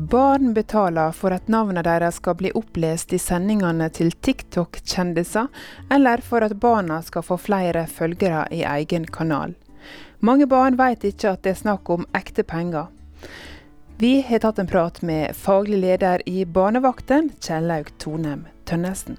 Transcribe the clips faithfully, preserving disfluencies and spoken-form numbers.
Barn betaler for at navnet deres skal bli opplest i sendingene til TikTok-kjendiser, eller for at barna skal få flere følgere i egen kanal. Mange barn vet ikke at det er snakk om ekte penger. Vi har tatt en prat med faglig leder i Barnevakten, Kjellaug Tonem Tønnesen.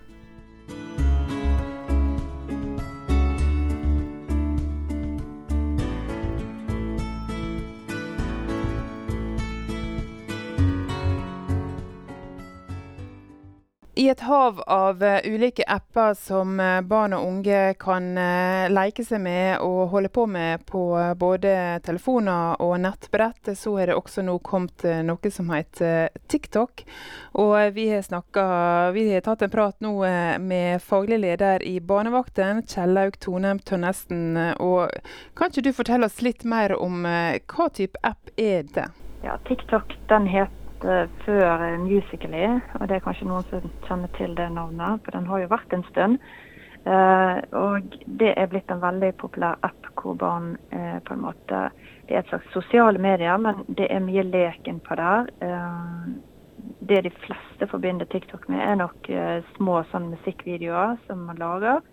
I et hav av uh, ulike apper som uh, barn og unge kan uh, leke seg med og holde på med på uh, både telefoner og nettbrett, så er det også nå kommet uh, noe som heter uh, TikTok. Og uh, vi har snakket, vi har tatt en prat nå uh, med faglig leder i Barnevakten, Kjellaug Tonem Tønnesen. Uh, og kan ikke du fortelle oss litt mer om uh, hva type app er det? Ja, TikTok, den heter før Musical.ly, og det er kanskje noen som kjenner til det navnet, for den har jo vært en stund. Uh, og det er blitt en veldig populær app hvor barn uh, på en måte, det er et slags sosiale medier, men det er mye leken på der. Uh, det de fleste forbinder TikTok med er nok uh, små sånn musikkvideoer som man lager,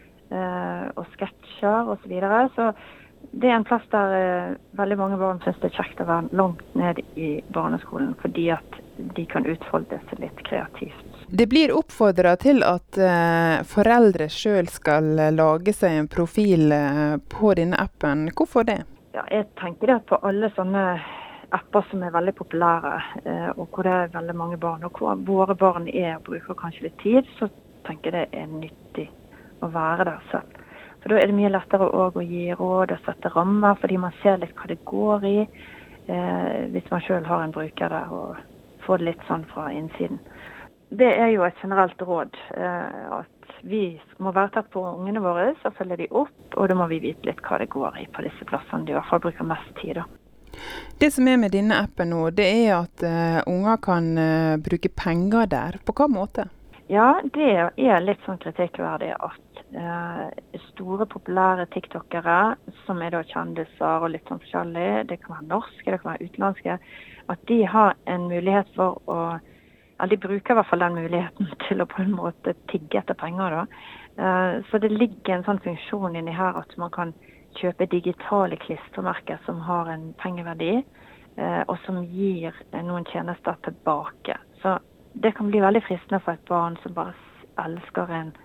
uh, og sketsjer og så videre, så det er en plass der eh, veldig mange barn synes det er kjekt å være langt ned i barneskolen, fordi at de kan utfolde seg litt kreativt. Det blir oppfordret til at eh, foreldre selv skal lage seg en profil eh, på denne appen. Hvorfor det? Ja, jeg tenker det at på alle sånne apper som er veldig populære, eh, og hvor det er veldig mange barn, og hvor våre barn er og bruker kanskje litt tid, så tenker jeg det er nyttig å være der selv. For da er det mye lettere også å gi råd og sette rammer, fordi man ser litt hva det går i, eh, hvis man selv har en bruker der, og får det litt sånn fra innsiden. Det er jo et generelt råd, eh, at vi må være tett på ungene våre, så følger de opp, og da må vi vite litt hva det går i på disse plassene, de i hvert fall bruker mest tid da. Det som er med denne appen nå, det er at uh, unger kan uh, bruke penger der. På hva måte? Ja, det er litt sånn kritikkverdig at Uh, store populære TikTokere som er da kjendiser og litt sånn forskjellige, det kan være norske, det kan være utenlandske, at de har en mulighet for å, ja, de bruker i hvert fall den muligheten til å på en måte tigge etter penger da. Uh, så det ligger en sånn funksjon inni her at man kan kjøpe digitale klistremerker som har en pengeverdi, uh, og som gir noen tjenester tilbake. Så det kan bli veldig fristende for et barn som bare elsker en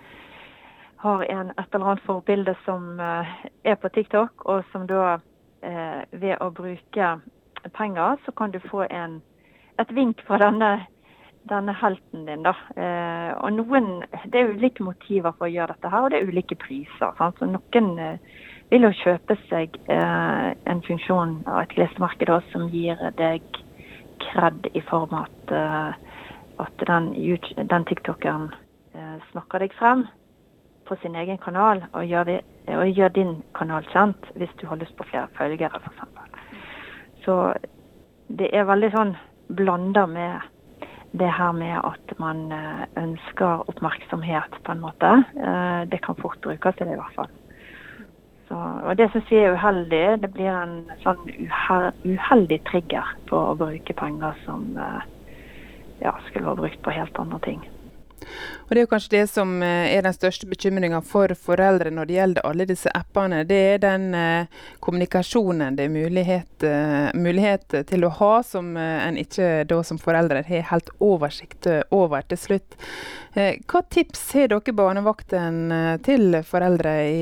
har en et eller annet forbilde som uh, er på TikTok, og som da uh, ved å bruke penger, så kan du få en, et vink fra denne, denne helten din da. Uh, og noen, det er ulike motiver for å gjøre dette her, og det er ulike priser. Sant? Så noen uh, vil jo kjøpe seg uh, en funksjon av et klistremerke da, som gir deg kred i form av at, uh, at den, den TikTokeren uh, snakker deg frem på sin egen kanal, og gjør, det, og gjør din kanal kjent hvis du har lyst på flere følgere, for eksempel. Så det er veldig sånn blandet med det her med at man ønsker oppmerksomhet på en måte. Det kan fort brukes til det i hvert fall. Så, og det synes vi er uheldig. Det blir en sånn uheldig trigger på å bruke penger som ja, skulle ha brukt på helt andre ting. Og det er jo kanskje det som er den største bekymringen for foreldre når det gjelder alle disse appene. Det er den eh, kommunikasjonen det er mulighet, eh, mulighet til å ha som eh, en ikke da som foreldre har helt oversikt over til slutt. Eh, hva tips har dere Barnevakten eh, til foreldre i,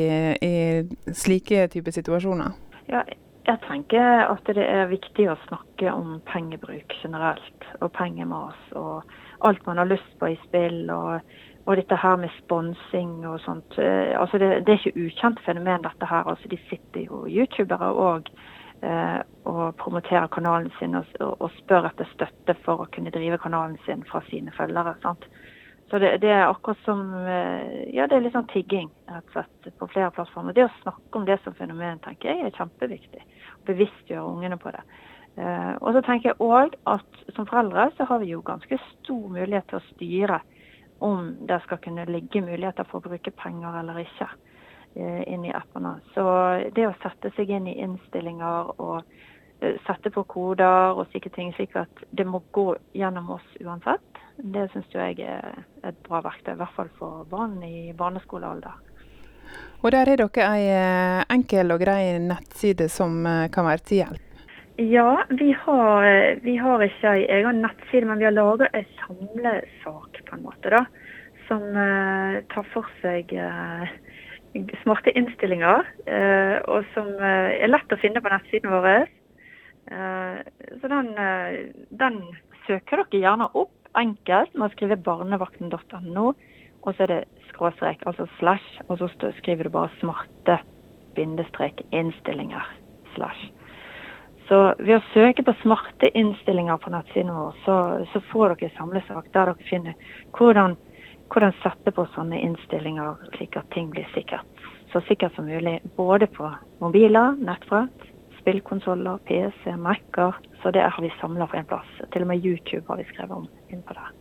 i slike typer situasjoner? Ja, jeg tenker at det er viktig å snakke om pengebruk generelt, og pengemas, og alt man har lyst på i spill, og, og dette her med sponsing og sånt. Altså det, det er ikke ukjent fenomen dette her. Altså de sitter jo YouTubere og, eh, og promoterer kanalen sin og, og spør etter støtte for å kunne drive kanalen sin fra sine følgere. Sant? Så det, det er akkurat som, ja, det er litt sånn tigging rett og slett på flere plattformer. Det å snakke om det som fenomen, tenker jeg, er kjempeviktig. Bevisstgjøre ungene på det. Uh, og så tenker jeg også at som foreldre så har vi jo ganske stor mulighet til å styre om det skal kunne ligge muligheter for å bruke penger eller ikke uh, inn i appene. Så det å sette seg inn i innstillinger og sette på koder og slike ting, slik at det må gå gjennom oss uansett. Det synes jeg er et bra verktøy, i hvert fall for barn i barneskolealder. Og der er dere en enkel og grei nettside som kan være til hjelp. Ja, vi har, vi har ikke en egen nettside, men vi har laget en samlesak på en måte da, som uh, tar for seg uh, smarte innstillinger, uh, og som uh, er lett å finne på nettsiden vår. Uh, så den, uh, den søker dere gjerne opp enkelt med å skrive barnevakten punktum no, og så er det skråstrek, altså slash, og så skriver du bare smarte bindestrek innstillinger slash. Så ved å søke på smarte innstillinger på nettsiden vår, så, så får dere samlesak der dere finner hvordan, hvordan sette på sånne innstillinger slik at ting blir sikkert. Så sikkert som mulig, både på mobiler, nettbrett, spillkonsoller, P C, Mac-er, så det har vi samlet på en plass. Til og med YouTube har vi skrevet om inn på det.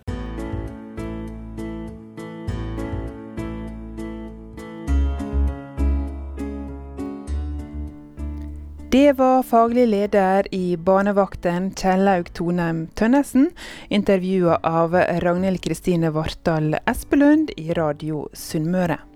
Det var faglig leder i Barnevakten Kjellaug Tonheim Tønnesen, intervjuet av Ragnhild Kristine Vartdal Espelund i Radio Sunnmøre.